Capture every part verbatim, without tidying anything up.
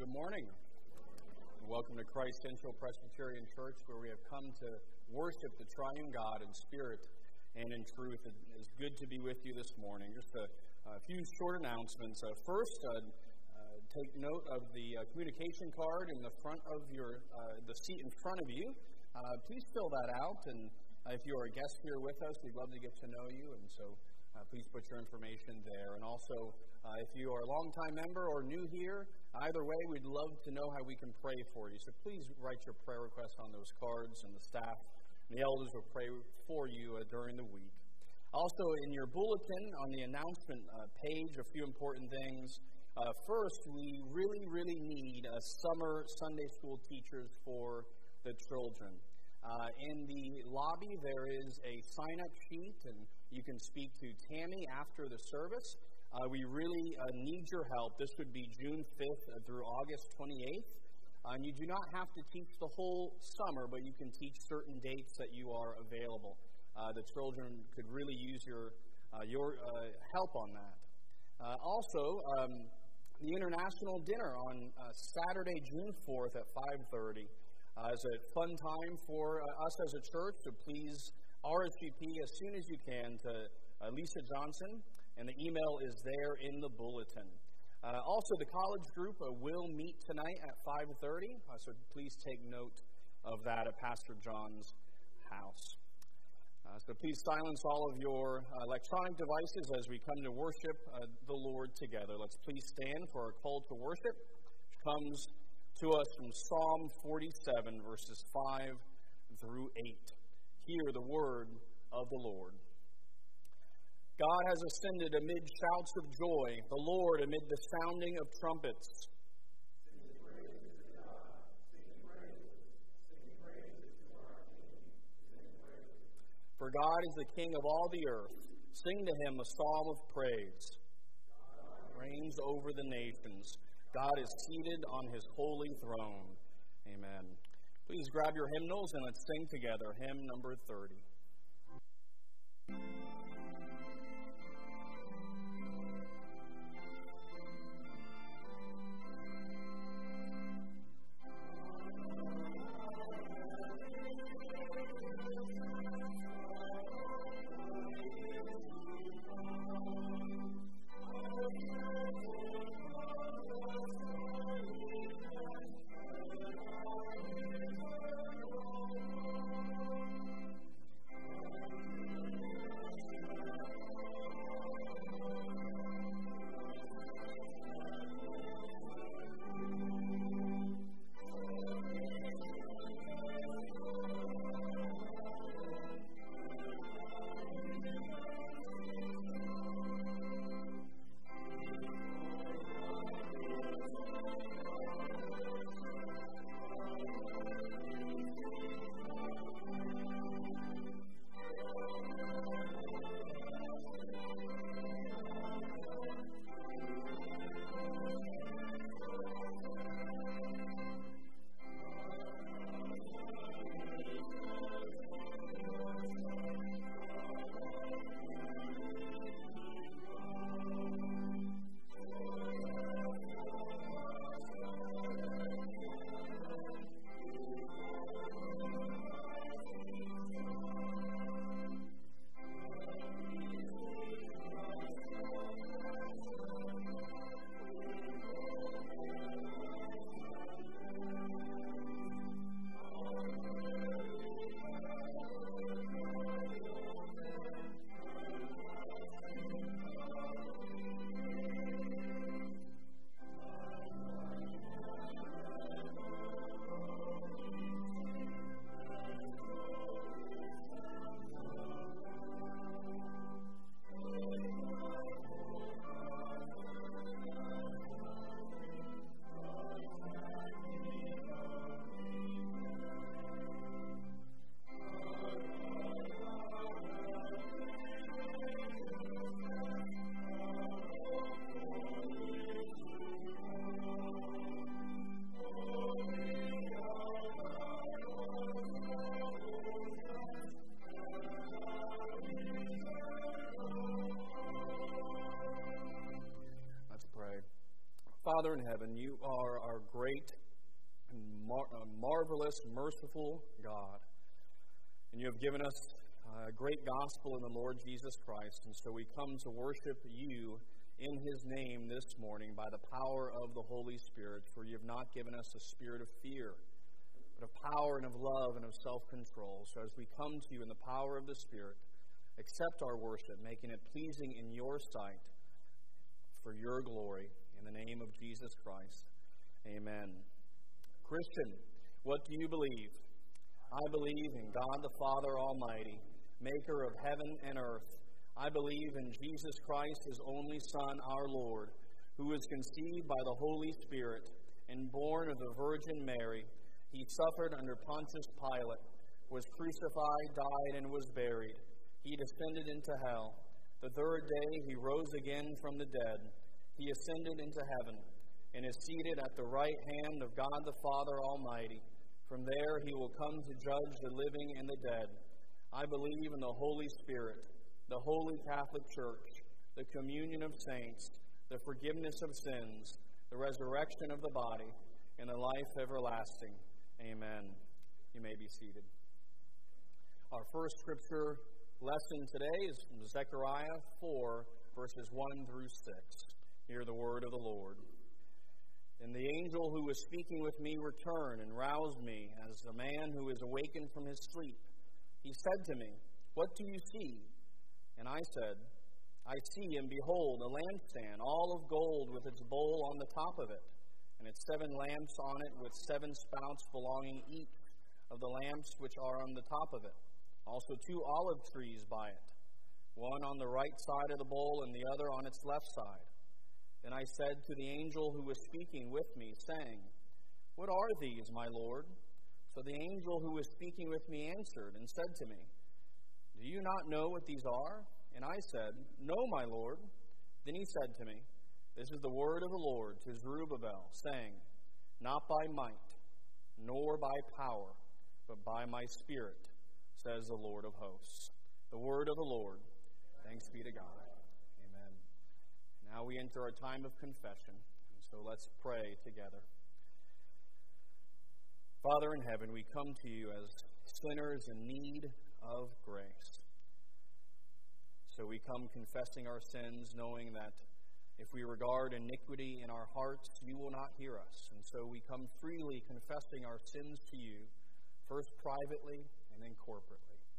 Good morning. Welcome to Christ Central Presbyterian Church, where we have come to worship the triune God in spirit and in truth. It is good to be with you this morning. Just a, a few short announcements. Uh, first, uh, uh, take note of the uh, communication card in the front of your uh, the seat in front of you. Uh, please fill that out, and uh, if you are a guest here with us, we'd love to get to know you, and so uh, please put your information there. And also, uh, if you are a longtime member or new here, either way, we'd love to know how we can pray for you. So please write your prayer requests on those cards, and the staff and the elders will pray for you uh, during the week. Also, in your bulletin on the announcement uh, page, a few important things. Uh, first, we really, really need uh, summer Sunday school teachers for the children. Uh, in the lobby, there is a sign-up sheet, and you can speak to Tammy after the service. Uh, we really uh, need your help. This would be June fifth through August twenty-eighth. Uh, and you do not have to teach the whole summer, but you can teach certain dates that you are available. Uh, the children could really use your uh, your uh, help on that. Uh, also, um, the International Dinner on uh, Saturday, June fourth at five thirty. Uh, it's a fun time for uh, us as a church, so please R S V P as soon as you can to uh, Lisa Johnson, and the email is there in the bulletin. Uh, also, the college group uh, will meet tonight at five thirty, uh, so please take note of that at Pastor John's house. Uh, so please silence all of your uh, electronic devices as we come to worship uh, the Lord together. Let's please stand for our call to worship, which comes to us from Psalm forty-seven, verses five through eight. Hear the word of the Lord. God has ascended amid shouts of joy, the Lord amid the sounding of trumpets. Sing praises to God, sing praises, sing praises to our King, sing praises. For God is the King of all the earth. Sing to him a psalm of praise. God reigns over the nations. God is seated on his holy throne. Amen. Please grab your hymnals and let's sing together hymn number thirty. Father in heaven, you are our great, mar- uh, marvelous, merciful God. And you have given us a great gospel in the Lord Jesus Christ. And so we come to worship you in his name this morning by the power of the Holy Spirit. For you have not given us a spirit of fear, but of power and of love and of self-control. So as we come to you in the power of the Spirit, accept our worship, making it pleasing in your sight for your glory. In the name of Jesus Christ, amen. Christian, what do you believe? I believe in God the Father Almighty, maker of heaven and earth. I believe in Jesus Christ, his only Son, our Lord, who was conceived by the Holy Spirit and born of the Virgin Mary. He suffered under Pontius Pilate, was crucified, died, and was buried. He descended into hell. The third day he rose again from the dead. He ascended into heaven and is seated at the right hand of God the Father Almighty. From there he will come to judge the living and the dead. I believe in the Holy Spirit, the Holy Catholic Church, the communion of saints, the forgiveness of sins, the resurrection of the body, and the life everlasting. Amen. You may be seated. Our first scripture lesson today is from Zechariah four, verses one through six. Hear the word of the Lord. And the angel who was speaking with me returned and roused me as a man who is awakened from his sleep. He said to me, "What do you see?" And I said, "I see, and behold, a lampstand, all of gold, with its bowl on the top of it, and its seven lamps on it, with seven spouts belonging each of the lamps which are on the top of it. Also two olive trees by it, one on the right side of the bowl and the other on its left side." Then I said to the angel who was speaking with me, saying, "What are these, my Lord?" So the angel who was speaking with me answered and said to me, "Do you not know what these are?" And I said, "No, my Lord." Then he said to me, "This is the word of the Lord to Zerubbabel, saying, Not by might, nor by power, but by my Spirit, says the Lord of hosts." The word of the Lord. Thanks be to God. Now we enter our time of confession, so let's pray together. Father in heaven, we come to you as sinners in need of grace. So we come confessing our sins, knowing that if we regard iniquity in our hearts, you will not hear us. And so we come freely confessing our sins to you, first privately and then corporately.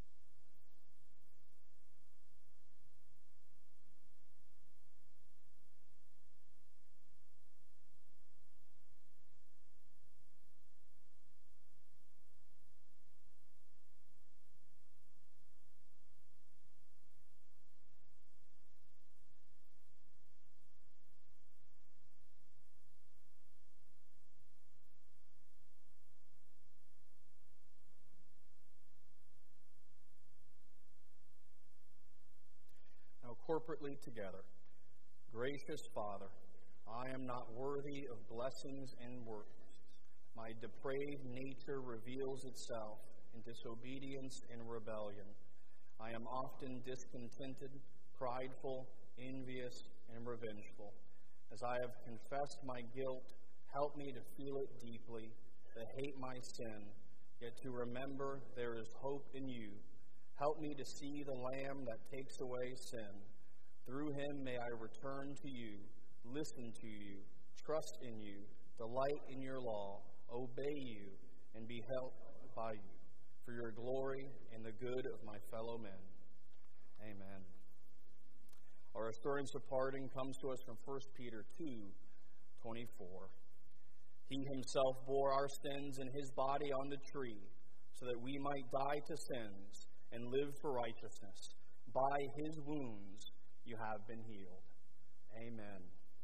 Corporately together. Gracious Father, I am not worthy of blessings and works. My depraved nature reveals itself in disobedience and rebellion. I am often discontented, prideful, envious, and revengeful. As I have confessed my guilt, help me to feel it deeply, to hate my sin, yet to remember there is hope in you. Help me to see the Lamb that takes away sin. Through him may I return to you, listen to you, trust in you, delight in your law, obey you, and be helped by you, for your glory and the good of my fellow men. Amen. Our assurance of pardon comes to us from First Peter two twenty-four. He himself bore our sins in his body on the tree, so that we might die to sins and live for righteousness. By his wounds you have been healed. Amen.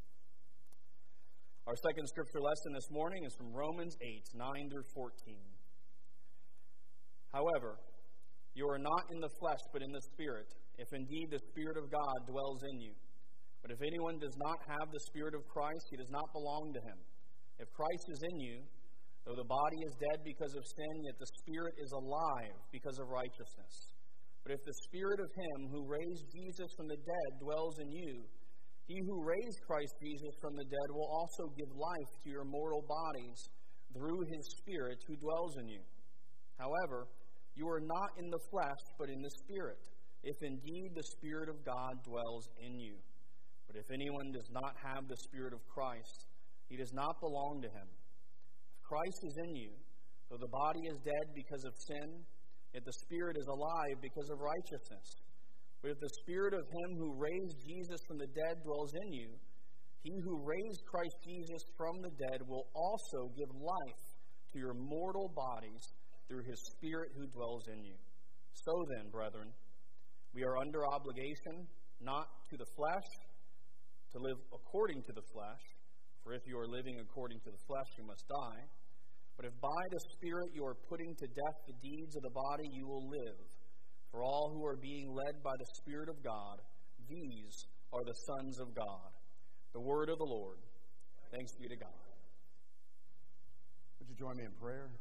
Our second scripture lesson this morning is from Romans eight, nine through fourteen. However, you are not in the flesh, but in the Spirit, if indeed the Spirit of God dwells in you. But if anyone does not have the Spirit of Christ, he does not belong to him. If Christ is in you, though the body is dead because of sin, yet the Spirit is alive because of righteousness. But if the Spirit of him who raised Jesus from the dead dwells in you, He who raised Christ Jesus from the dead will also give life to your mortal bodies through his Spirit who dwells in you. However, you are not in the flesh, but in the Spirit, if indeed the Spirit of God dwells in you. But if anyone does not have the Spirit of Christ, he does not belong to him. If Christ is in you, though the body is dead because of sin, yet the Spirit is alive because of righteousness. But if the Spirit of him who raised Jesus from the dead dwells in you, he who raised Christ Jesus from the dead will also give life to your mortal bodies through his Spirit who dwells in you. So then, brethren, we are under obligation, not to the flesh, to live according to the flesh. For if you are living according to the flesh, you must die. But if by the Spirit you are putting to death the deeds of the body, you will live. For all who are being led by the Spirit of God, these are the sons of God. The word of the Lord. Thanks be to God. Would you join me in prayer?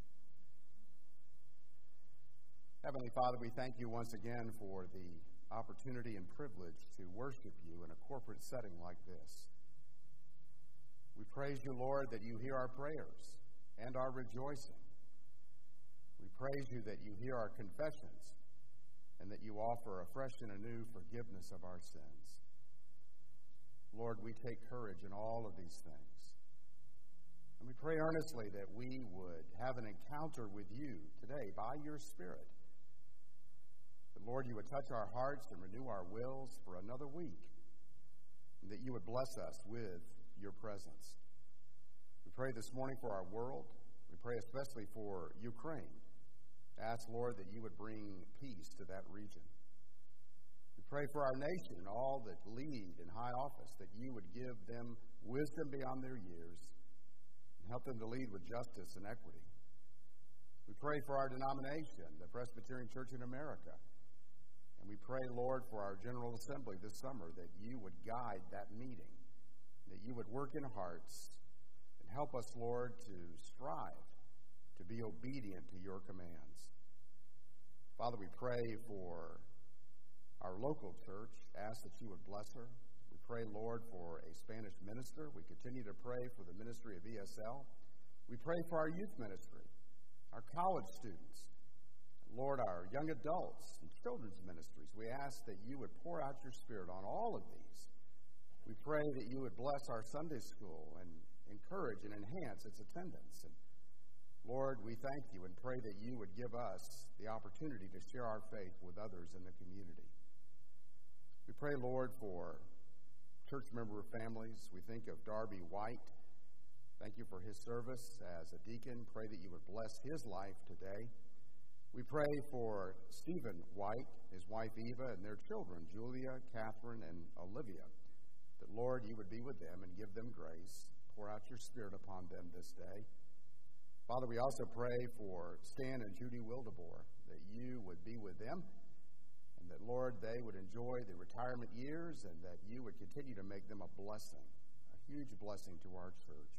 Heavenly Father, we thank you once again for the opportunity and privilege to worship you in a corporate setting like this. We praise you, Lord, that you hear our prayers and our rejoicing. We praise you that you hear our confessions and that you offer afresh and anew forgiveness of our sins. Lord, we take courage in all of these things. And we pray earnestly that we would have an encounter with you today by your Spirit. That, Lord, you would touch our hearts and renew our wills for another week, and that you would bless us with your presence. We pray this morning for our world. We pray especially for Ukraine. Ask, Lord, that you would bring peace to that region. We pray for our nation and all that lead in high office, that you would give them wisdom beyond their years and help them to lead with justice and equity. We pray for our denomination, the Presbyterian Church in America. And we pray, Lord, for our General Assembly this summer, that you would guide that meeting, that you would work in hearts and help us, Lord, to strive to be obedient to your commands. Father, we pray for our local church. Ask that you would bless her. We pray, Lord, for a Spanish minister. We continue to pray for the ministry of E S L. We pray for our youth ministry, our college students, Lord, our young adults and children's ministries. We ask that you would pour out your Spirit on all of these. We pray that you would bless our Sunday school and encourage and enhance its attendance. And Lord, we thank you and pray that you would give us the opportunity to share our faith with others in the community. We pray, Lord, for church member families. We think of Darby White. Thank you for his service as a deacon. Pray that you would bless his life today. We pray for Stephen White, his wife Eva, and their children, Julia, Catherine, and Olivia. That, Lord, you would be with them and give them grace. Pour out your Spirit upon them this day. Father, we also pray for Stan and Judy Wildeboer, that you would be with them, and that, Lord, they would enjoy the retirement years, and that you would continue to make them a blessing, a huge blessing to our church.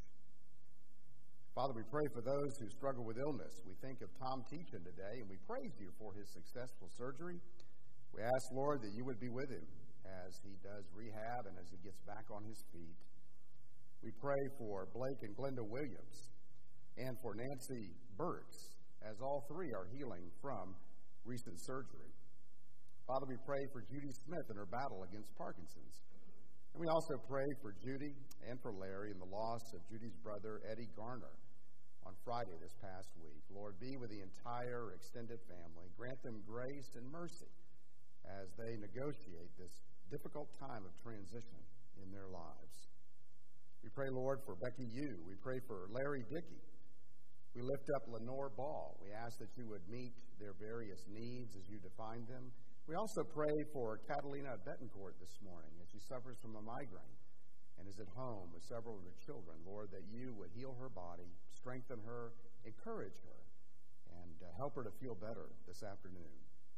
Father, we pray for those who struggle with illness. We think of Tom Teachin today, and we praise you for his successful surgery. We ask, Lord, that you would be with him as he does rehab and as he gets back on his feet. We pray for Blake and Glenda Williams, and for Nancy Burks, as all three are healing from recent surgery. Father, we pray for Judy Smith in her battle against Parkinson's. And we also pray for Judy and for Larry in the loss of Judy's brother, Eddie Garner, on Friday this past week. Lord, be with the entire extended family. Grant them grace and mercy as they negotiate this difficult time of transition in their lives. We pray, Lord, for Becky Yu. We pray for Larry Dickey. We lift up Lenore Ball. We ask that you would meet their various needs as you define them. We also pray for Catalina Betancourt this morning as she suffers from a migraine and is at home with several of her children. Lord, that you would heal her body, strengthen her, encourage her, and uh, help her to feel better this afternoon.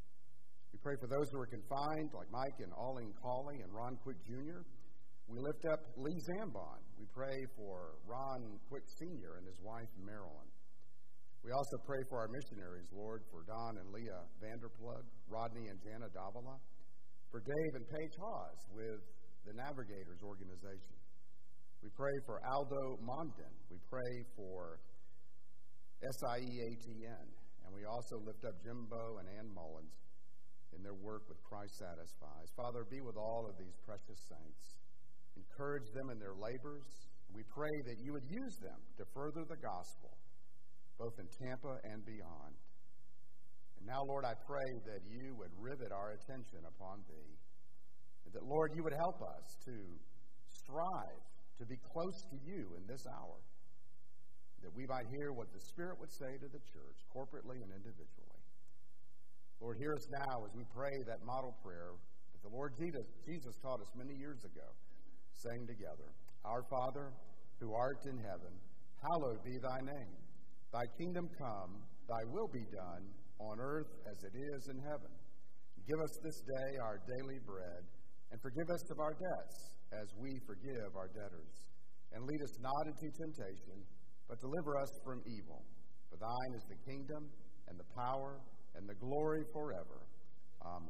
We pray for those who are confined, like Mike and Alling Cawley and Ron Quick Junior We lift up Lee Zambon. We pray for Ron Quick Senior and his wife, Marilyn. We also pray for our missionaries, Lord, for Don and Leah Vanderplug, Rodney and Jana Davila, for Dave and Paige Hawes with the Navigators organization. We pray for Aldo Mondin. We pray for S I E A T N. And we also lift up Jimbo and Ann Mullins in their work with Christ Satisfies. Father, be with all of these precious saints. Encourage them in their labors. We pray that you would use them to further the gospel, both in Tampa and beyond. And now, Lord, I pray that you would rivet our attention upon thee, and that, Lord, you would help us to strive to be close to you in this hour, that we might hear what the Spirit would say to the church, corporately and individually. Lord, hear us now as we pray that model prayer that the Lord Jesus, Jesus taught us many years ago, saying together, Our Father, who art in heaven, hallowed be thy name. Thy kingdom come, thy will be done, on earth as it is in heaven. Give us this day our daily bread, and forgive us of our debts, as we forgive our debtors. And lead us not into temptation, but deliver us from evil. For thine is the kingdom, and the power, and the glory forever. Amen.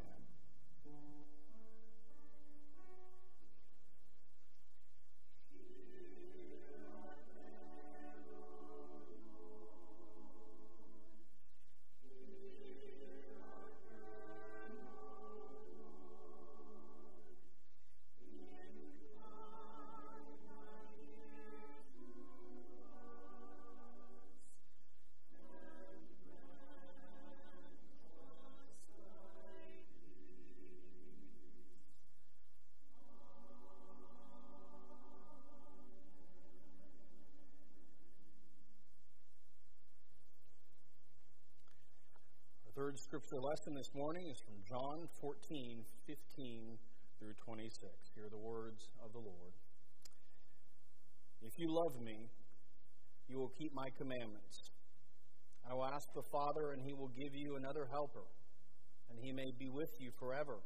Third scripture lesson this morning is from John fourteen, fifteen through twenty-six. Hear the words of the Lord. If you love me, you will keep my commandments. I will ask the Father, and he will give you another helper, and he may be with you forever.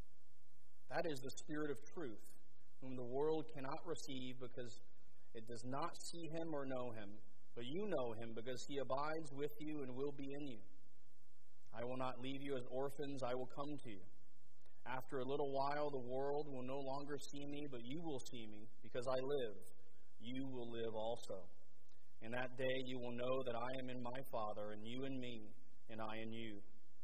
That is the Spirit of truth, whom the world cannot receive because it does not see him or know him, but you know him because he abides with you and will be in you. I will not leave you as orphans, I will come to you. After a little while, the world will no longer see me, but you will see me. Because I live, you will live also. In that day you will know that I am in my Father, and you in me, and I in you.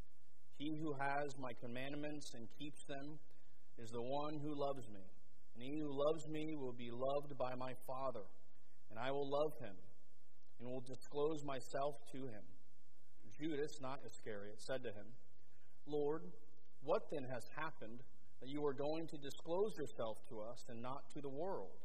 He who has my commandments and keeps them is the one who loves me. And he who loves me will be loved by my Father, and I will love him, and will disclose myself to him. Judas, not Iscariot, said to him, Lord, what then has happened that you are going to disclose yourself to us and not to the world?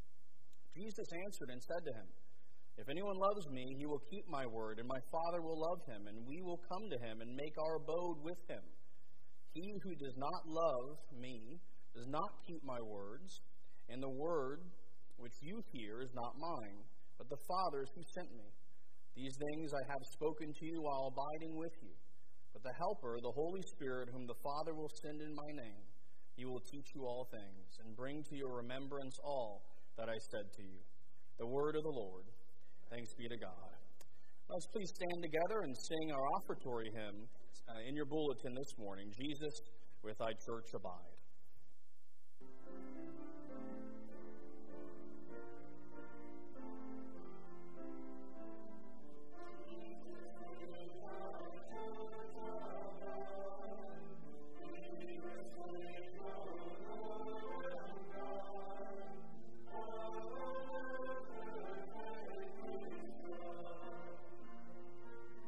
Jesus answered and said to him, If anyone loves me, he will keep my word, and my Father will love him, and we will come to him and make our abode with him. He who does not love me does not keep my words, and the word which you hear is not mine, but the Father's who sent me. These things I have spoken to you while abiding with you. But the Helper, the Holy Spirit, whom the Father will send in my name, he will teach you all things, and bring to your remembrance all that I said to you. The word of the Lord. Thanks be to God. Let's please stand together and sing our offertory hymn uh, in your bulletin this morning, Jesus, with thy church abide.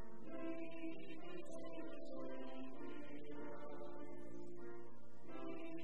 Thank you.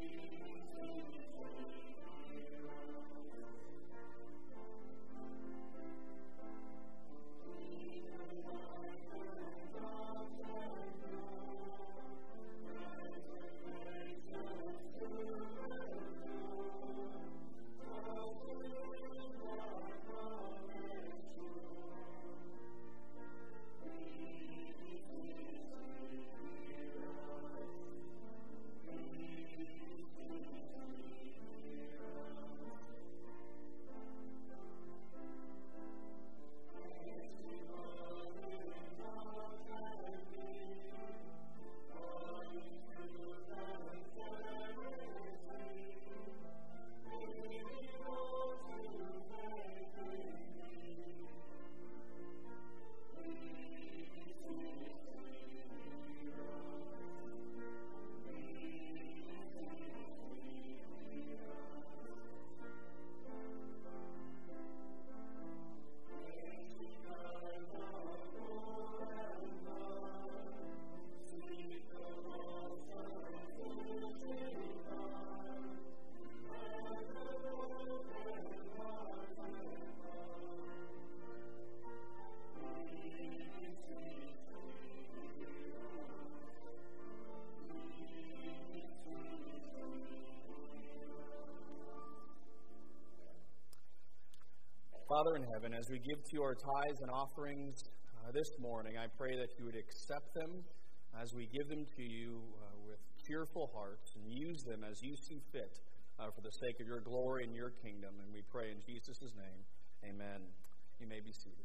Father in heaven, as we give to you our tithes and offerings uh, this morning, I pray that you would accept them as we give them to you uh, with cheerful hearts and use them as you see fit uh, for the sake of your glory and your kingdom. And we pray in Jesus' name, amen. You may be seated.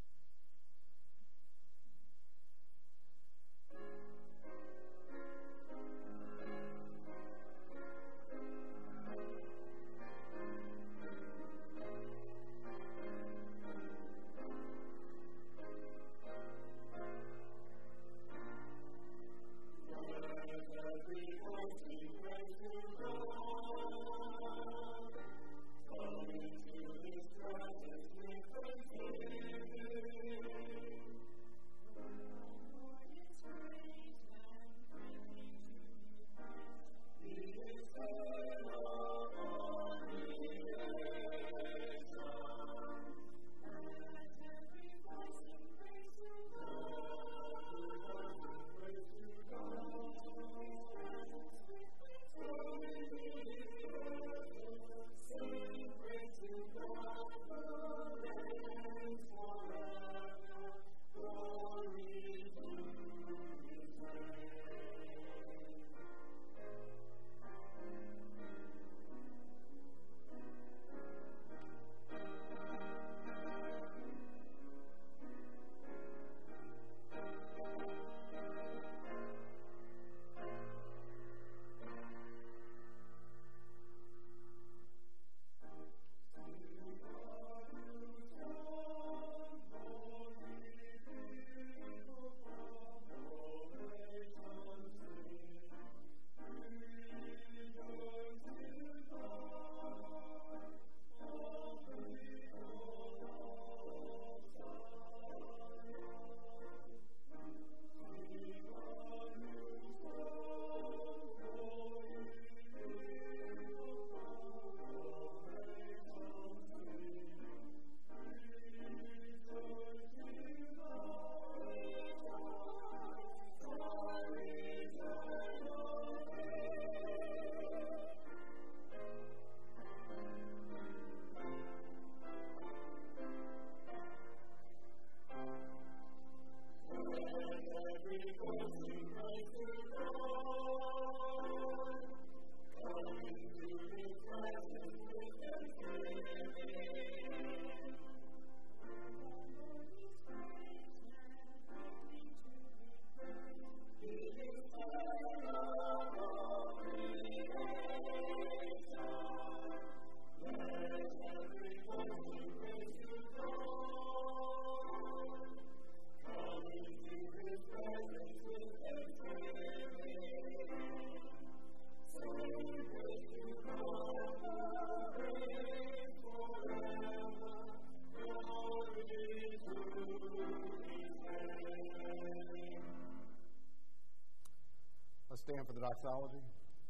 Stand for the doxology.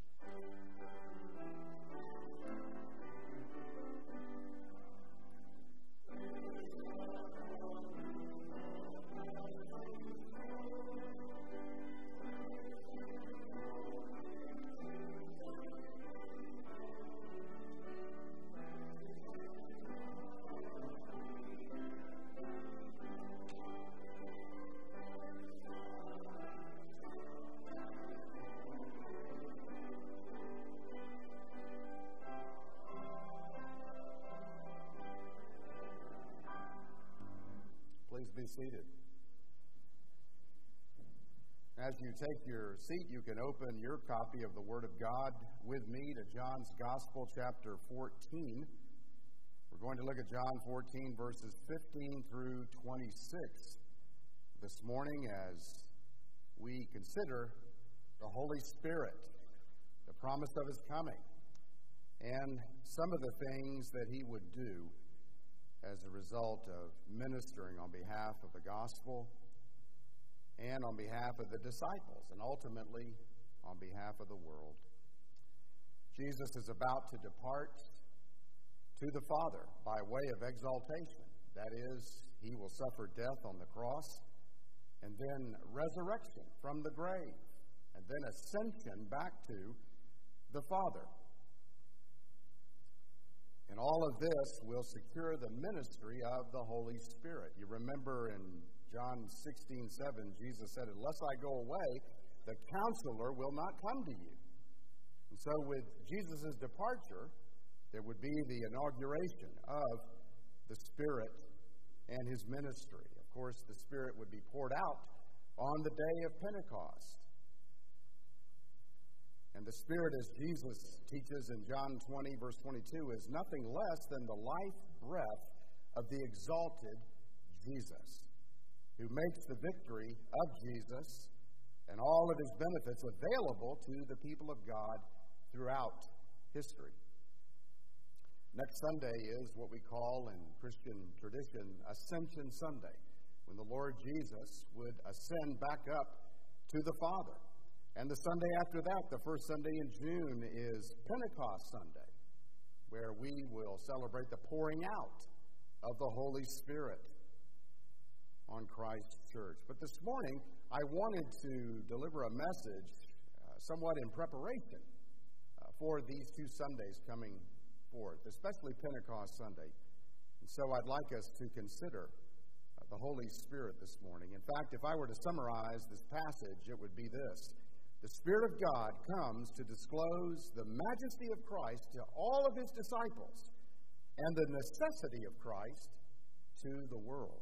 Please be seated. As you take your seat, you can open your copy of the Word of God with me to John's Gospel, chapter fourteen. We're going to look at John fourteen, verses fifteen through twenty-six this morning as we consider the Holy Spirit, the promise of His coming, and some of the things that He would do as a result of ministering on behalf of the gospel and on behalf of the disciples and ultimately on behalf of the world. Jesus is about to depart to the Father by way of exaltation. That is, He will suffer death on the cross and then resurrection from the grave and then ascension back to the Father. And all of this will secure the ministry of the Holy Spirit. You remember in John sixteen seven, Jesus said, "Unless I go away, the Counselor will not come to you." And so with Jesus' departure, there would be the inauguration of the Spirit and his ministry. Of course, the Spirit would be poured out on the day of Pentecost. And the Spirit, as Jesus teaches in John twenty, verse twenty-two, is nothing less than the life breath of the exalted Jesus, who makes the victory of Jesus and all of his benefits available to the people of God throughout history. Next Sunday is what we call in Christian tradition Ascension Sunday, when the Lord Jesus would ascend back up to the Father. And the Sunday after that, the first Sunday in June, is Pentecost Sunday, where we will celebrate the pouring out of the Holy Spirit on Christ's church. But this morning, I wanted to deliver a message uh, somewhat in preparation uh, for these two Sundays coming forth, especially Pentecost Sunday. And so I'd like us to consider uh, the Holy Spirit this morning. In fact, if I were to summarize this passage, it would be this. The Spirit of God comes to disclose the majesty of Christ to all of his disciples and the necessity of Christ to the world.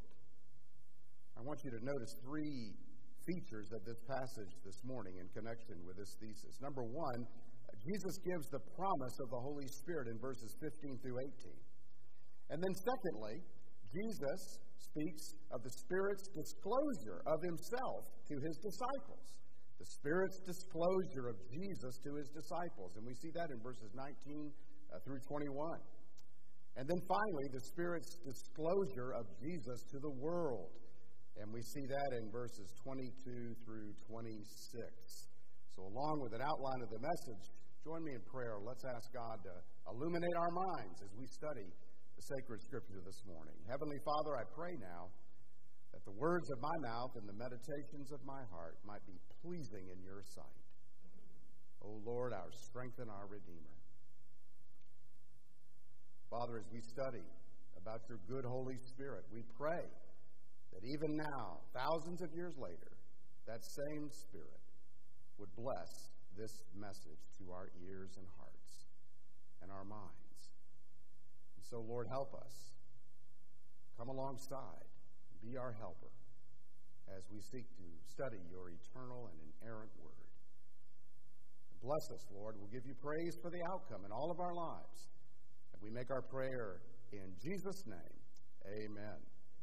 I want you to notice three features of this passage this morning in connection with this thesis. Number one, Jesus gives the promise of the Holy Spirit in verses fifteen through eighteen. And then secondly, Jesus speaks of the Spirit's disclosure of himself to his disciples. The Spirit's disclosure of Jesus to his disciples. And we see that in verses nineteen uh, through twenty-one. And then finally, the Spirit's disclosure of Jesus to the world. And we see that in verses twenty-two through twenty-six. So along with an outline of the message, join me in prayer. Let's ask God to illuminate our minds as we study the sacred Scripture this morning. Heavenly Father, I pray now that the words of my mouth and the meditations of my heart might be pleasing in your sight. O Lord, our strength and our Redeemer. Father, as we study about your good Holy Spirit, we pray that even now, thousands of years later, that same Spirit would bless this message to our ears and hearts and our minds. And so, Lord, help us. Come alongside. Be our helper as we seek to study your eternal and inerrant word. Bless us, Lord. We'll give you praise for the outcome in all of our lives. And we make our prayer in Jesus' name. Amen.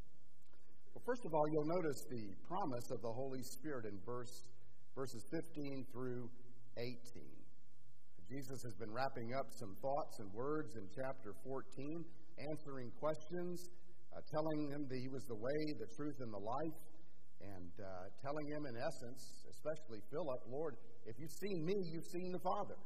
Well, first of all, you'll notice the promise of the Holy Spirit in verse, verses fifteen through eighteen. Jesus has been wrapping up some thoughts and words in chapter fourteen, answering questions, Uh, telling him that he was the way, the truth, and the life, and uh, telling him, in essence, especially Philip, Lord, if you've seen me, you've seen the Father.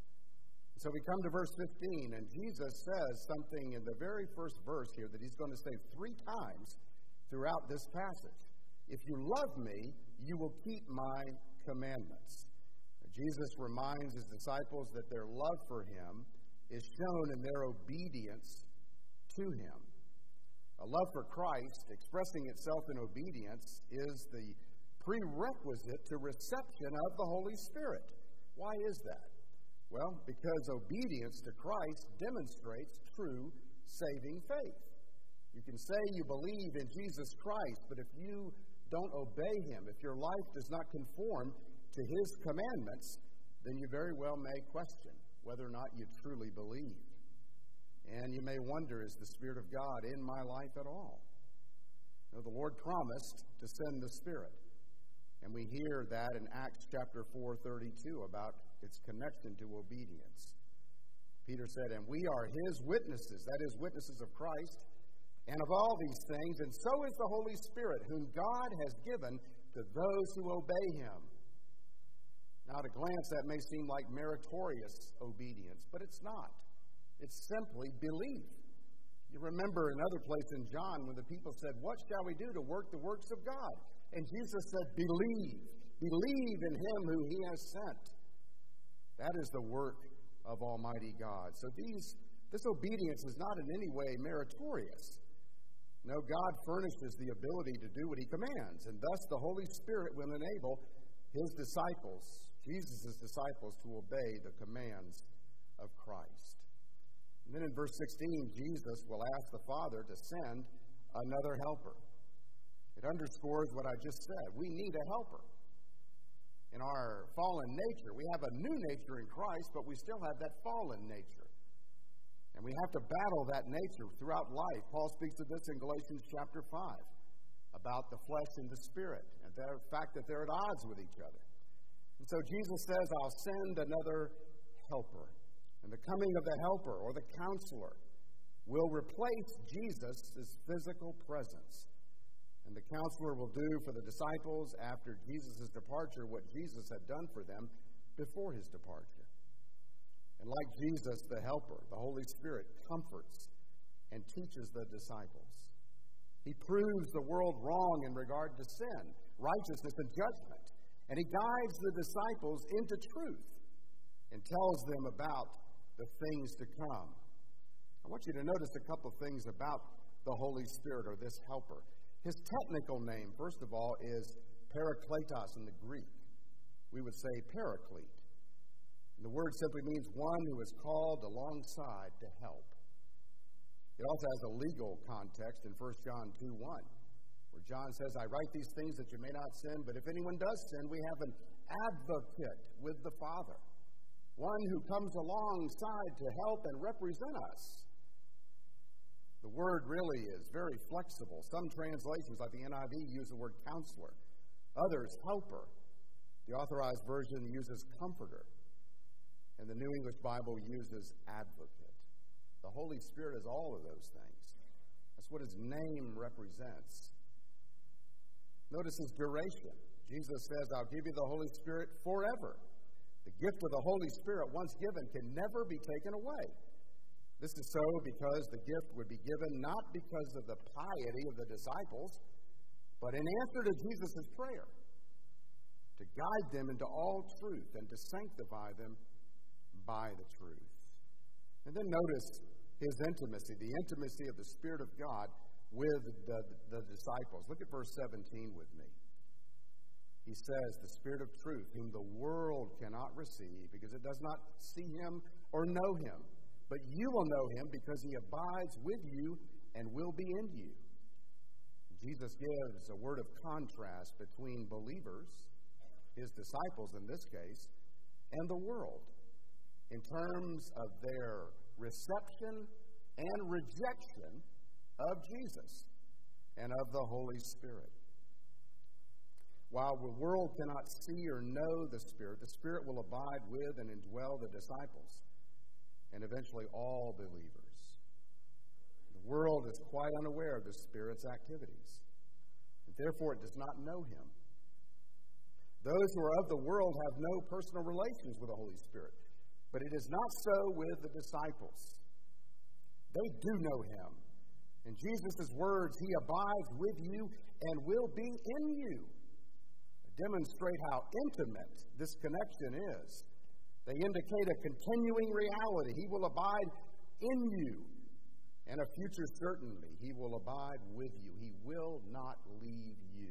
So we come to verse fifteen, and Jesus says something in the very first verse here that he's going to say three times throughout this passage. If you love me, you will keep my commandments. Jesus reminds his disciples that their love for him is shown in their obedience to him. A love for Christ, expressing itself in obedience, is the prerequisite to reception of the Holy Spirit. Why is that? Well, because obedience to Christ demonstrates true saving faith. You can say you believe in Jesus Christ, but if you don't obey him, if your life does not conform to his commandments, then you very well may question whether or not you truly believe. And you may wonder, is the Spirit of God in my life at all? No, the Lord promised to send the Spirit. And we hear that in Acts chapter four thirty-two about its connection to obedience. Peter said, and we are his witnesses, that is, witnesses of Christ, and of all these things, and so is the Holy Spirit, whom God has given to those who obey him. Now, at a glance, that may seem like meritorious obedience, but it's not. It's simply belief. You remember another place in John when the people said, what shall we do to work the works of God? And Jesus said, believe. Believe in him who he has sent. That is the work of Almighty God. So these This obedience is not in any way meritorious. No, God furnishes the ability to do what he commands, and thus the Holy Spirit will enable his disciples, Jesus' disciples, to obey the commands of Christ. And then in verse sixteen, Jesus will ask the Father to send another helper. It underscores what I just said. We need a helper. In our fallen nature, we have a new nature in Christ, but we still have that fallen nature. And we have to battle that nature throughout life. Paul speaks of this in Galatians chapter five, about the flesh and the spirit, and the fact that they're at odds with each other. And so Jesus says, I'll send another helper. And the coming of the helper, or the counselor, will replace Jesus' physical presence. And the counselor will do for the disciples after Jesus' departure what Jesus had done for them before his departure. And like Jesus, the helper, the Holy Spirit, comforts and teaches the disciples. He proves the world wrong in regard to sin, righteousness, and judgment. And he guides the disciples into truth and tells them about the things to come. I want you to notice a couple of things about the Holy Spirit, or this helper. His technical name, first of all, is Parakletos in the Greek. We would say Paraclete. And the word simply means one who is called alongside to help. It also has a legal context in First John two one, where John says, I write these things that you may not sin, but if anyone does sin, we have an advocate with the Father, one who comes alongside to help and represent us. The word really is very flexible. Some translations, like the N I V, use the word counselor. Others, helper. The Authorized Version uses comforter. And the New English Bible uses advocate. The Holy Spirit is all of those things. That's what his name represents. Notice his duration. Jesus says, I'll give you the Holy Spirit forever. The gift of the Holy Spirit, once given, can never be taken away. This is so because the gift would be given not because of the piety of the disciples, but in answer to Jesus' prayer, to guide them into all truth and to sanctify them by the truth. And then notice his intimacy, the intimacy of the Spirit of God with the, the disciples. Look at verse seventeen with me. He says, the Spirit of truth, whom the world cannot receive, because it does not see him or know him. But you will know him because he abides with you and will be in you. Jesus gives a word of contrast between believers, his disciples in this case, and the world, in terms of their reception and rejection of Jesus and of the Holy Spirit. While the world cannot see or know the Spirit, the Spirit will abide with and indwell the disciples and eventually all believers. The world is quite unaware of the Spirit's activities, and therefore it does not know him. Those who are of the world have no personal relations with the Holy Spirit. But it is not so with the disciples. They do know him. In Jesus' words, he abides with you and will be in you. Demonstrate how intimate this connection is. They indicate a continuing reality. He will abide in you. And a future certainty. He will abide with you. He will not leave you.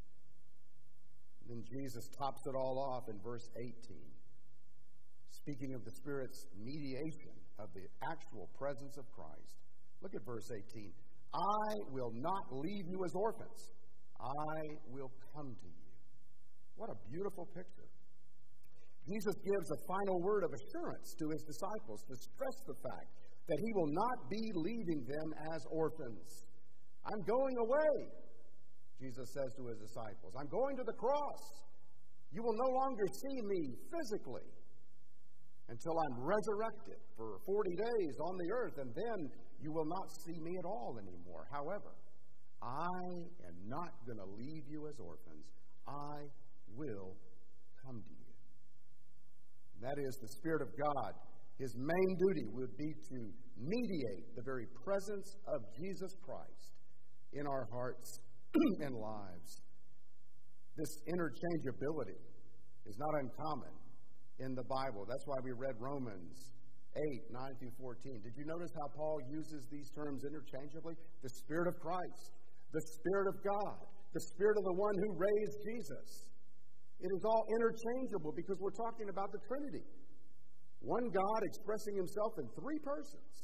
Then Jesus tops it all off in verse eighteen. Speaking of the Spirit's mediation of the actual presence of Christ. Look at verse eighteen. I will not leave you as orphans. I will come to you. What a beautiful picture. Jesus gives a final word of assurance to his disciples to stress the fact that he will not be leaving them as orphans. I'm going away, Jesus says to his disciples. I'm going to the cross. You will no longer see me physically until I'm resurrected for forty days on the earth, and then you will not see me at all anymore. However, I am not going to leave you as orphans. I will come to you. And that is the Spirit of God. His main duty would be to mediate the very presence of Jesus Christ in our hearts and lives. This interchangeability is not uncommon in the Bible. That's why we read Romans eight, nine through fourteen. Did you notice how Paul uses these terms interchangeably? The Spirit of Christ, the Spirit of God, the Spirit of the one who raised Jesus. It is all interchangeable because we're talking about the Trinity. One God expressing himself in three persons.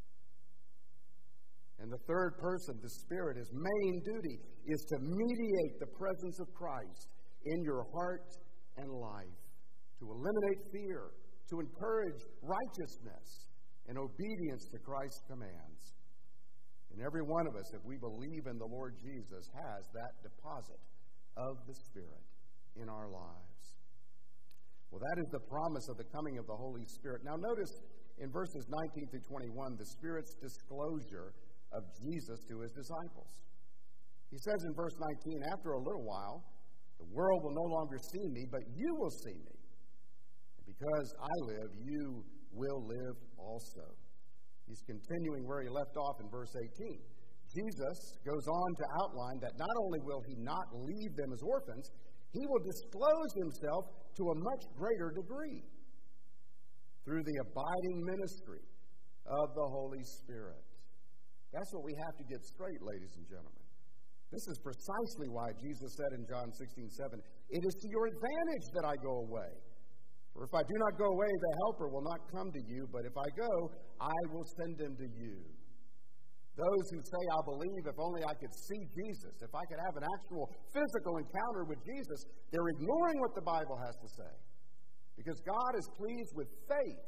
And the third person, the Spirit, his main duty is to mediate the presence of Christ in your heart and life, to eliminate fear, to encourage righteousness and obedience to Christ's commands. And every one of us, if we believe in the Lord Jesus, has that deposit of the Spirit in our lives. Well, that is the promise of the coming of the Holy Spirit. Now notice in verses nineteen through twenty-one, the Spirit's disclosure of Jesus to his disciples. He says in verse nineteen, after a little while, the world will no longer see me, but you will see me. And because I live, you will live also. He's continuing where he left off in verse eighteen. Jesus goes on to outline that not only will he not leave them as orphans, he will disclose himself to a much greater degree through the abiding ministry of the Holy Spirit. That's what we have to get straight, ladies and gentlemen. This is precisely why Jesus said in John sixteen seven, it is to your advantage that I go away. For if I do not go away, the Helper will not come to you, but if I go, I will send him to you. Those who say, I believe, if only I could see Jesus, if I could have an actual physical encounter with Jesus, they're ignoring what the Bible has to say. Because God is pleased with faith.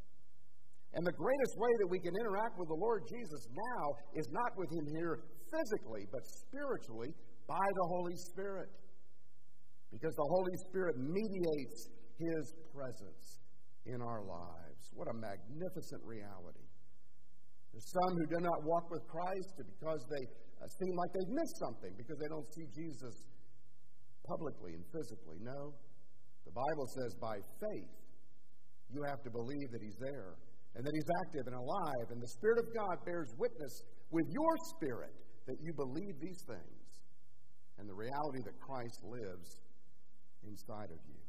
And the greatest way that we can interact with the Lord Jesus now is not with him here physically, but spiritually by the Holy Spirit. Because the Holy Spirit mediates his presence in our lives. What a magnificent reality. There's some who do not walk with Christ because they uh, seem like they've missed something, because they don't see Jesus publicly and physically. No. The Bible says by faith, you have to believe that he's there, and that he's active and alive, and the Spirit of God bears witness with your spirit that you believe these things, and the reality that Christ lives inside of you.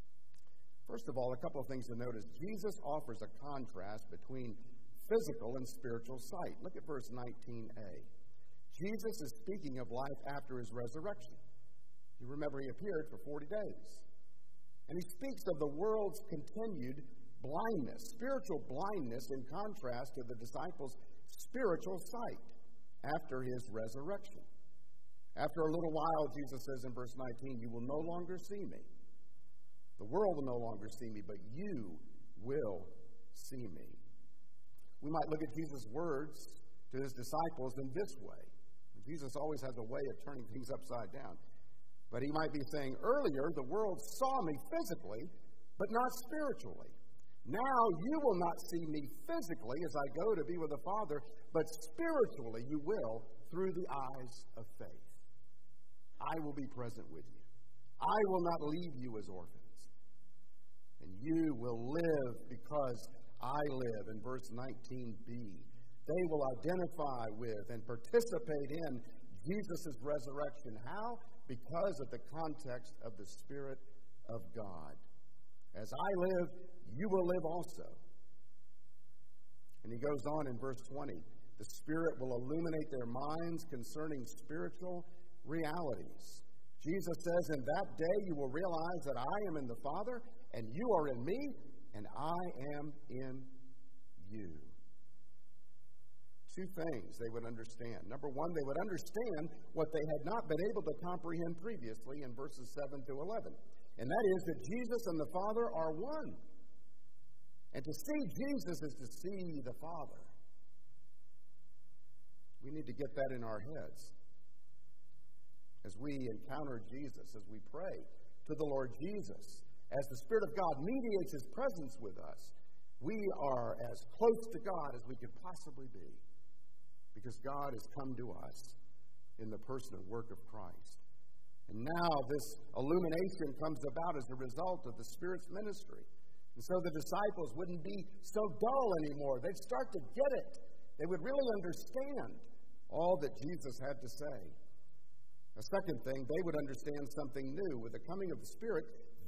First of all, a couple of things to notice. Jesus offers a contrast between physical and spiritual sight. Look at verse nineteen a. Jesus is speaking of life after his resurrection. You remember he appeared for forty days. And he speaks of the world's continued blindness, spiritual blindness, in contrast to the disciples' spiritual sight after his resurrection. After a little while, Jesus says in verse nineteen, you will no longer see me. The world will no longer see me, but you will see me. We might look at Jesus' words to his disciples in this way. Jesus always has a way of turning things upside down. But he might be saying, earlier, the world saw me physically, but not spiritually. Now you will not see me physically as I go to be with the Father, but spiritually you will through the eyes of faith. I will be present with you. I will not leave you as orphans. And you will live because I live, in verse nineteen b. They will identify with and participate in Jesus' resurrection. How? Because of the context of the Spirit of God. As I live, you will live also. And he goes on in verse twenty. The Spirit will illuminate their minds concerning spiritual realities. Jesus says, in that day you will realize that I am in the Father, and you are in me, and I am in you. Two things they would understand. Number one, they would understand what they had not been able to comprehend previously in verses seven to eleven. And that is that Jesus and the Father are one. And to see Jesus is to see the Father. We need to get that in our heads. As we encounter Jesus, as we pray to the Lord Jesus, as the Spirit of God mediates his presence with us, we are as close to God as we could possibly be, because God has come to us in the person and work of Christ. And now this illumination comes about as a result of the Spirit's ministry. And so the disciples wouldn't be so dull anymore. They'd start to get it. They would really understand all that Jesus had to say. A second thing, they would understand something new. With the coming of the Spirit,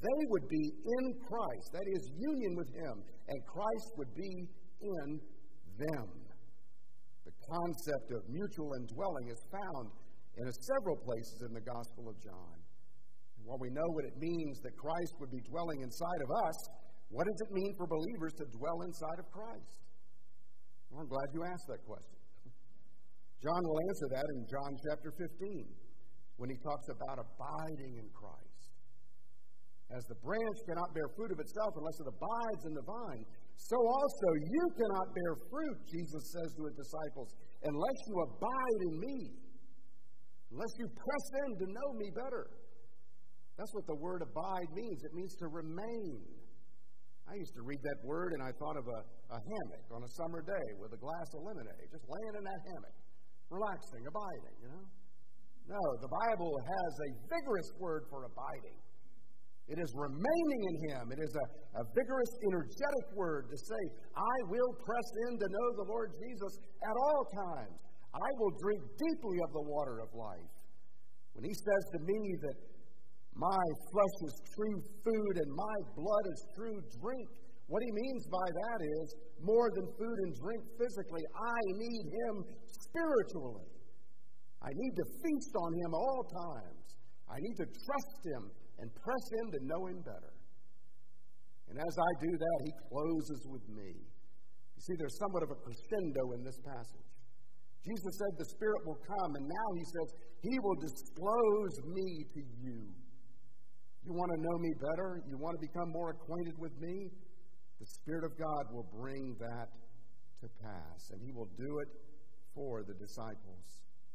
they would be in Christ, that is, union with Him, and Christ would be in them. The concept of mutual indwelling is found in several places in the Gospel of John. While we know what it means that Christ would be dwelling inside of us, what does it mean for believers to dwell inside of Christ? Well, I'm glad you asked that question. John will answer that in John chapter fifteen, when he talks about abiding in Christ. As the branch cannot bear fruit of itself unless it abides in the vine, so also you cannot bear fruit, Jesus says to his disciples, unless you abide in me, unless you press in to know me better. That's what the word abide means. It means to remain. I used to read that word and I thought of a, a hammock on a summer day with a glass of lemonade, just laying in that hammock, relaxing, abiding, you know. No, the Bible has a vigorous word for abiding. It is remaining in Him. It is a, a vigorous, energetic word to say, I will press in to know the Lord Jesus at all times. I will drink deeply of the water of life. When He says to me that my flesh is true food and my blood is true drink, what He means by that is, more than food and drink physically, I need Him spiritually. I need to feast on Him all times. I need to trust Him and press in to know Him better. And as I do that, He closes with me. You see, there's somewhat of a crescendo in this passage. Jesus said the Spirit will come, and now He says He will disclose me to you. You want to know me better? You want to become more acquainted with me? The Spirit of God will bring that to pass, and He will do it for the disciples.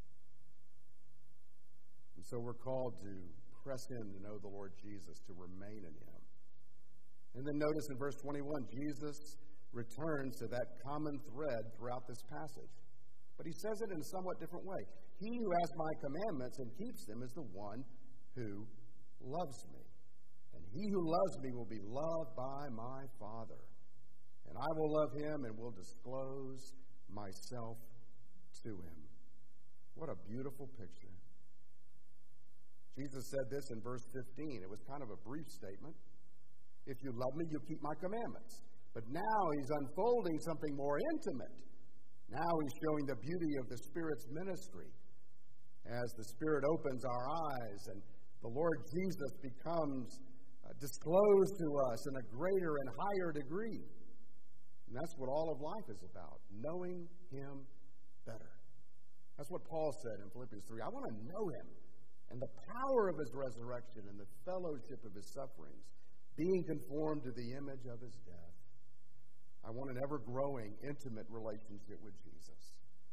And so we're called to press in to know the Lord Jesus, to remain in Him. And then notice in verse twenty-one, Jesus returns to that common thread throughout this passage. But He says it in a somewhat different way. He who has my commandments and keeps them is the one who loves me. And he who loves me will be loved by my Father. And I will love him and will disclose myself to him. What a beautiful picture. Jesus said this in verse fifteen. It was kind of a brief statement. If you love me, you'll keep my commandments. But now He's unfolding something more intimate. Now He's showing the beauty of the Spirit's ministry. As the Spirit opens our eyes and the Lord Jesus becomes uh, disclosed to us in a greater and higher degree. And that's what all of life is about, knowing Him better. That's what Paul said in Philippians three. I want to know Him and the power of His resurrection and the fellowship of His sufferings, being conformed to the image of His death. I want an ever-growing, intimate relationship with Jesus.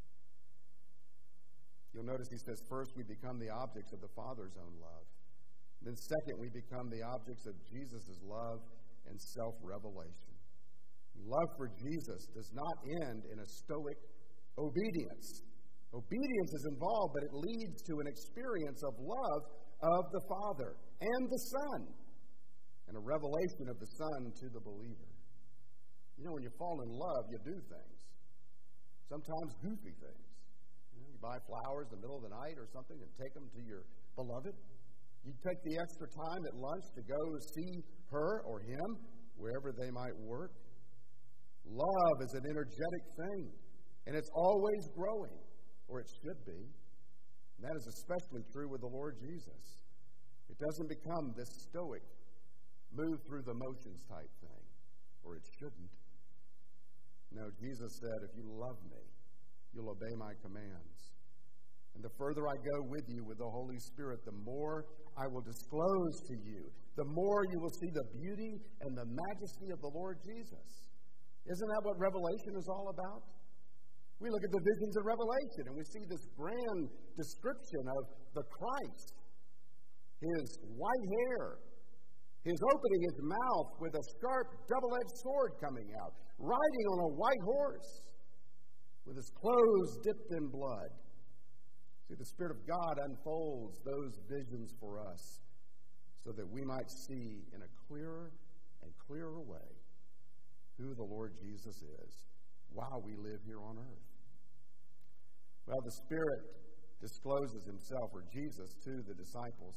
You'll notice he says, first, we become the objects of the Father's own love. Then second, we become the objects of Jesus' love and self-revelation. Love for Jesus does not end in a stoic obedience. Obedience is involved, but it leads to an experience of love of the Father and the Son, and a revelation of the Son to the believer. You know, when you fall in love, you do things. Sometimes goofy things. You know, you buy flowers in the middle of the night or something and take them to your beloved. You take the extra time at lunch to go see her or him, wherever they might work. Love is an energetic thing, and it's always growing, or it should be. And that is especially true with the Lord Jesus. It doesn't become this stoic, move through the motions type thing, or it shouldn't. No, Jesus said, if you love me, you'll obey my commands. And the further I go with you with the Holy Spirit, the more I will disclose to you, the more you will see the beauty and the majesty of the Lord Jesus. Isn't that what Revelation is all about? We look at the visions of Revelation and we see this grand description of the Christ, His white hair, His opening His mouth with a sharp double-edged sword coming out, riding on a white horse with His clothes dipped in blood. See, the Spirit of God unfolds those visions for us so that we might see in a clearer and clearer way who the Lord Jesus is while we live here on earth. Well, the Spirit discloses Himself, or Jesus, to the disciples.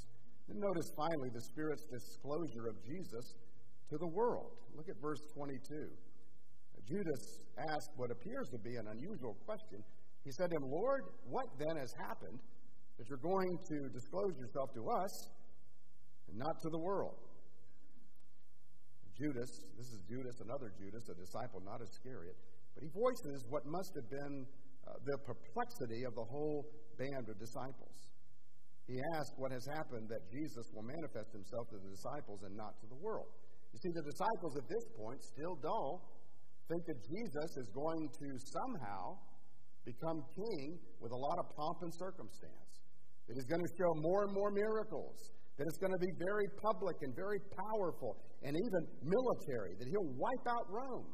Then notice finally the Spirit's disclosure of Jesus to the world. Look at verse twenty-two. Judas asked what appears to be an unusual question. He said to him, Lord, what then has happened that you're going to disclose yourself to us and not to the world? Judas, this is Judas, another Judas, a disciple, not Iscariot, but he voices what must have been uh, the perplexity of the whole band of disciples. He asked what has happened that Jesus will manifest himself to the disciples and not to the world. You see, the disciples at this point still don't think that Jesus is going to somehow become king with a lot of pomp and circumstance, that he's going to show more and more miracles, that it's going to be very public and very powerful and even military, that he'll wipe out Rome.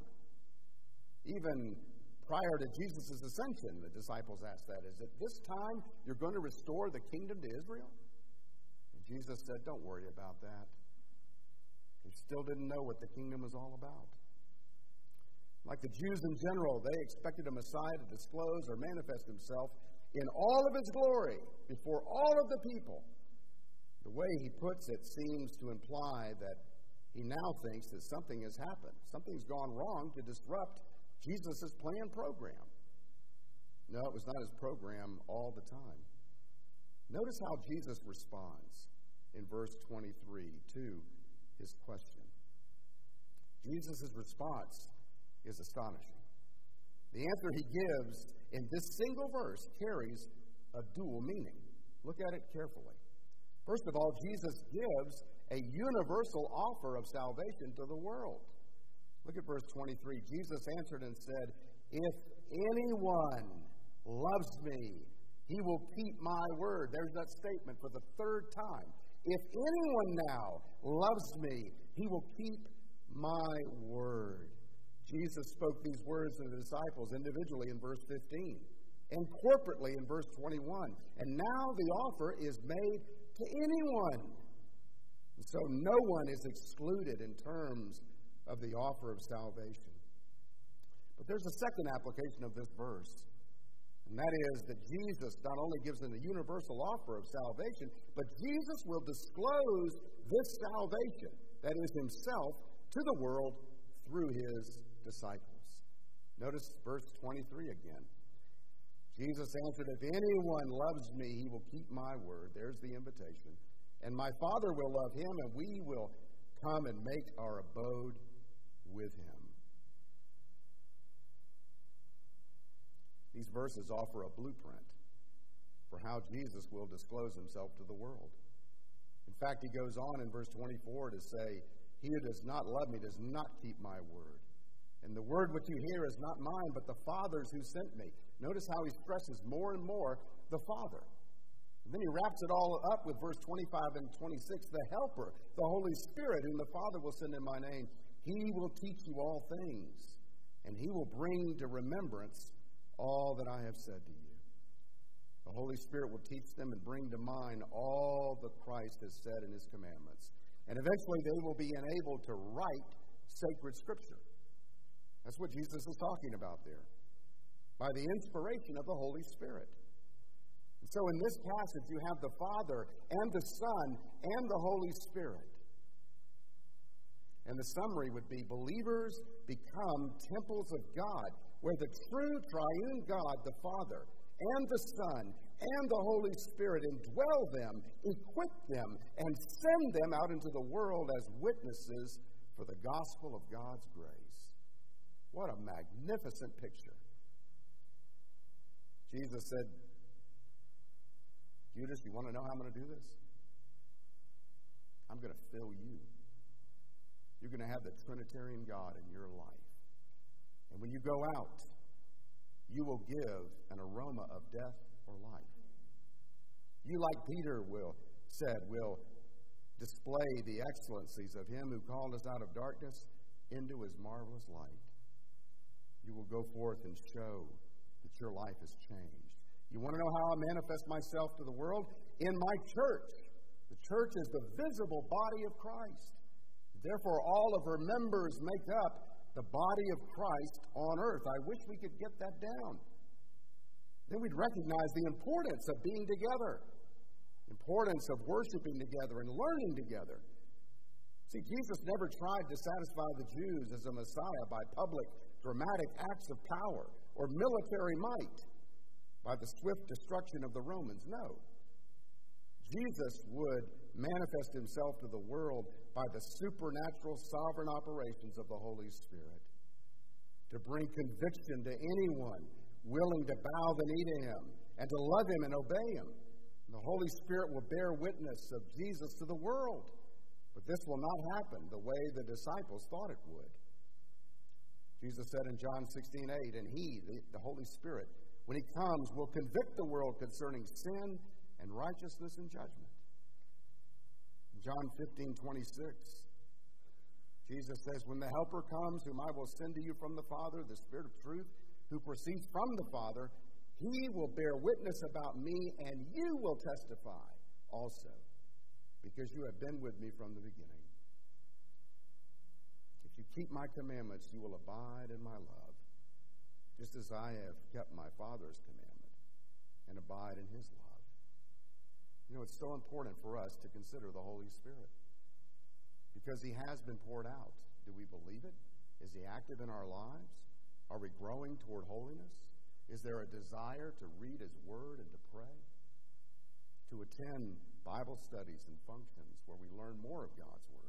Even prior to Jesus' ascension, the disciples asked that, is it this time you're going to restore the kingdom to Israel? And Jesus said, don't worry about that. They still didn't know what the kingdom was all about. Like the Jews in general, they expected a Messiah to disclose or manifest himself in all of his glory before all of the people. The way he puts it seems to imply that he now thinks that something has happened. Something's gone wrong to disrupt Jesus' planned program. No, it was not his program all the time. Notice how Jesus responds in verse twenty-three to his question. Jesus' response is astonishing. The answer he gives in this single verse carries a dual meaning. Look at it carefully. First of all, Jesus gives a universal offer of salvation to the world. Look at verse twenty-three. Jesus answered and said, if anyone loves me, he will keep my word. There's that statement for the third time. If anyone now loves me, he will keep my word. Jesus spoke these words to the disciples individually in verse fifteen and corporately in verse twenty-one. And now the offer is made to anyone. So no one is excluded in terms of the offer of salvation. But there's a second application of this verse, and that is that Jesus not only gives them a universal offer of salvation, but Jesus will disclose this salvation, that is himself, to the world through his disciples. Notice verse twenty-three again. Jesus answered, if anyone loves me, he will keep my word. There's the invitation. And my Father will love him, and we will come and make our abode with him. These verses offer a blueprint for how Jesus will disclose himself to the world. In fact, he goes on in verse twenty-four to say, he who does not love me does not keep my word. And the word which you hear is not mine, but the Father's who sent me. Notice how he stresses more and more the Father. And then he wraps it all up with verse twenty-five and twenty-six. The Helper, the Holy Spirit, whom the Father will send in my name, he will teach you all things, and he will bring to remembrance all that I have said to you. The Holy Spirit will teach them and bring to mind all that Christ has said in his commandments. And eventually they will be enabled to write sacred scripture. That's what Jesus is talking about there. By the inspiration of the Holy Spirit. And so in this passage you have the Father and the Son and the Holy Spirit. And the summary would be, believers become temples of God, where the true triune God, the Father, and the Son, and the Holy Spirit indwell them, equip them, and send them out into the world as witnesses for the gospel of God's grace. What a magnificent picture. Jesus said, Judas, you want to know how I'm going to do this? I'm going to fill you. You're going to have the Trinitarian God in your life. And when you go out, you will give an aroma of death or life. You, like Peter will said, will display the excellencies of him who called us out of darkness into his marvelous light. You will go forth and show that your life has changed. You want to know how I manifest myself to the world? In my church. The church is the visible body of Christ. Therefore, all of her members make up the body of Christ on earth. I wish we could get that down. Then we'd recognize the importance of being together. importance of worshiping together and learning together. See, Jesus never tried to satisfy the Jews as a Messiah by public, dramatic acts of power or military might, by the swift destruction of the Romans. No. Jesus would manifest himself to the world by the supernatural, sovereign operations of the Holy Spirit, to bring conviction to anyone willing to bow the knee to him and to love him and obey him. And the Holy Spirit will bear witness of Jesus to the world. But this will not happen the way the disciples thought it would. Jesus said in John sixteen eight, and he, the, the Holy Spirit, when he comes, will convict the world concerning sin and righteousness and judgment. John fifteen twenty-six, Jesus says, when the Helper comes, whom I will send to you from the Father, the Spirit of truth, who proceeds from the Father, he will bear witness about me, and you will testify also, because you have been with me from the beginning. If you keep my commandments, you will abide in my love, just as I have kept my Father's commandment and abide in his love. You know, it's so important for us to consider the Holy Spirit, because he has been poured out. Do we believe it? Is he active in our lives? Are we growing toward holiness? Is there a desire to read his word and to pray? To attend Bible studies and functions where we learn more of God's word?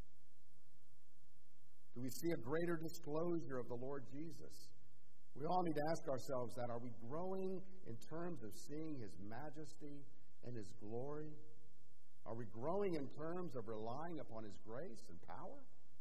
Do we see a greater disclosure of the Lord Jesus? We all need to ask ourselves that. Are we growing in terms of seeing his majesty and his glory? Are we growing in terms of relying upon his grace and power?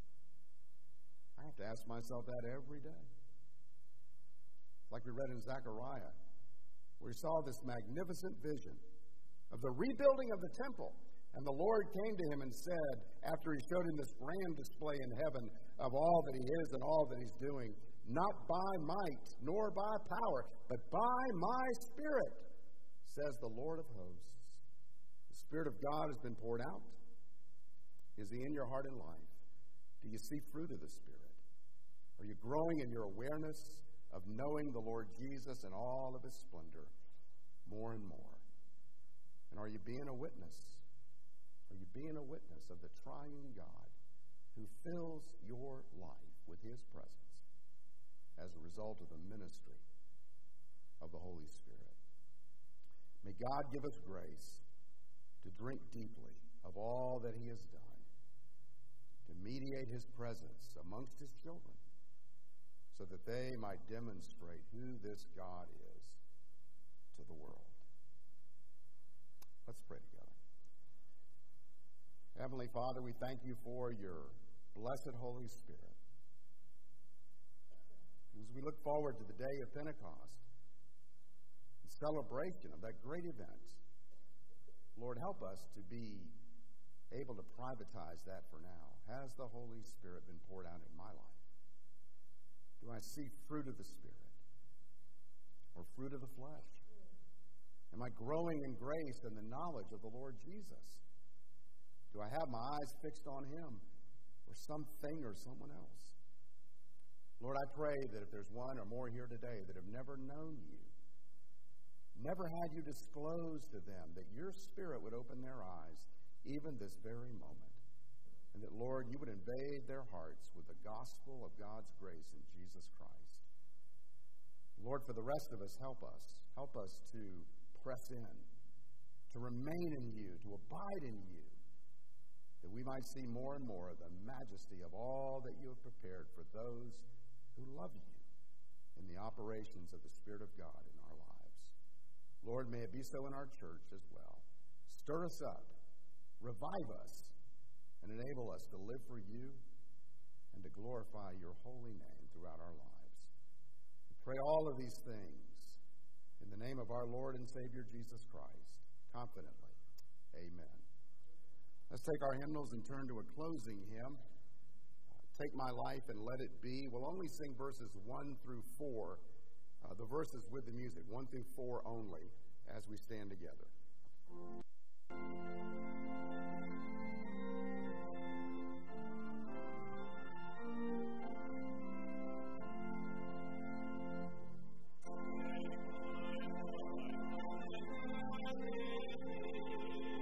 I have to ask myself that every day. Like we read in Zechariah, where he saw this magnificent vision of the rebuilding of the temple. And the Lord came to him and said, after he showed him this grand display in heaven of all that he is and all that he's doing, not by might nor by power, but by my Spirit, says the Lord of hosts. The Spirit of God has been poured out. Is he in your heart and life? Do you see fruit of the Spirit? Are you growing in your awareness of knowing the Lord Jesus in all of his splendor more and more? And are you being a witness? Are you being a witness of the triune God who fills your life with his presence as a result of the ministry of the Holy Spirit? May God give us grace to drink deeply of all that he has done, to mediate his presence amongst his children, so that they might demonstrate who this God is to the world. Let's pray together. Heavenly Father, we thank you for your blessed Holy Spirit. As we look forward to the day of Pentecost, the celebration of that great event, Lord, help us to be able to privatize that for now. Has the Holy Spirit been poured out in my life? Do I see fruit of the Spirit or fruit of the flesh? Am I growing in grace and the knowledge of the Lord Jesus? Do I have my eyes fixed on him or something or someone else? Lord, I pray that if there's one or more here today that have never known you, never had you disclose to them, that your Spirit would open their eyes even this very moment. And that, Lord, you would invade their hearts with the gospel of God's grace in Jesus Christ. Lord, for the rest of us, help us. Help us to press in, to remain in you, to abide in you, that we might see more and more of the majesty of all that you have prepared for those who love you in the operations of the Spirit of God in our lives. Lord, may it be so in our church as well. Stir us up, revive us, and enable us to live for you and to glorify your holy name throughout our lives. We pray all of these things in the name of our Lord and Savior Jesus Christ, confidently. Amen. Let's take our hymnals and turn to a closing hymn. Take My Life and Let It Be. We'll only sing verses one through four, uh, the verses with the music, one through four only, as we stand together. Thank you.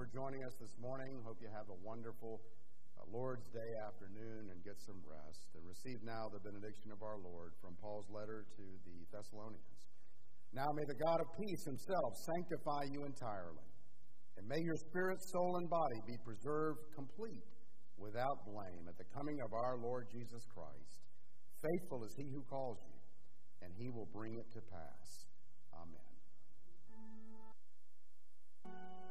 for joining us this morning. Hope you have a wonderful uh, Lord's Day afternoon and get some rest. And receive now the benediction of our Lord from Paul's letter to the Thessalonians. Now may the God of peace himself sanctify you entirely, and may your spirit, soul, and body be preserved complete, without blame, at the coming of our Lord Jesus Christ. Faithful is he who calls you, and he will bring it to pass. Amen.